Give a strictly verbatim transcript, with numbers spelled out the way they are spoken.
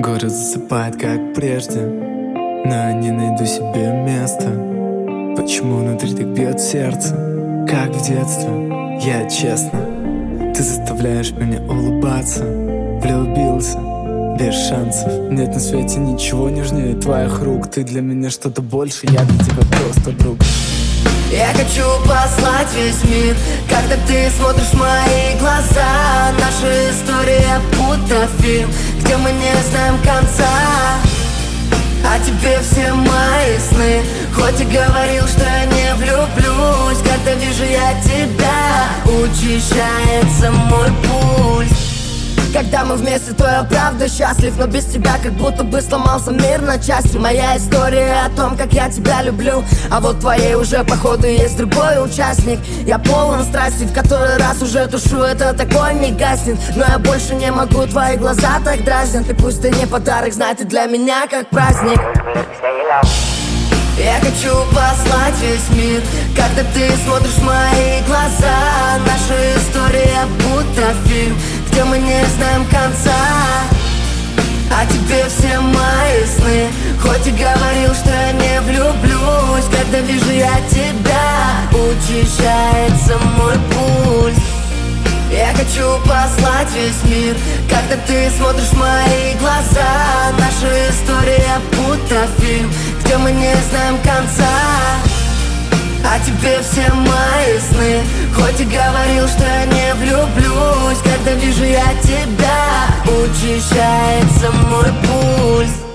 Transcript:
Город засыпает, как прежде, но я не найду себе места. Почему внутри так бьет сердце, как в детстве? Я честно, ты заставляешь меня улыбаться. Влюбился, без шансов. Нет на свете ничего нежнее твоих рук. Ты для меня что-то больше, я для тебя просто друг. Я хочу послать весь мир, когда ты смотришь в мои глаза. Наша история будто фильм, где мы не знаем конца. А тебе все мои сны, хоть и говорил, что я не влюблюсь. Когда вижу я тебя, учащается мой пульс. Когда мы вместе, то я правда счастлив, но без тебя как будто бы сломался мир на части. Моя история о том, как я тебя люблю, а вот твоей уже походу есть другой участник. Я полон страсти, в который раз уже тушу, это такое не гаснет. Но я больше не могу, твои глаза так дразнят. И пусть ты не подарок, знай, ты для меня как праздник. Я хочу послать весь мир, когда ты смотришь в мои глаза. Наша история будто фильм, где мы не знаем конца. А тебе все мои сны, хоть и говорил, что я не влюблюсь. Когда вижу я тебя, учащается мой пульс. Я хочу послать весь мир, когда ты смотришь в мои глаза. Наша история будто фильм, где мы не знаем конца. А тебе все мои сны, хоть и говорил, что я не влюблюсь. Когда вижу я тебя, учащается мой пульс.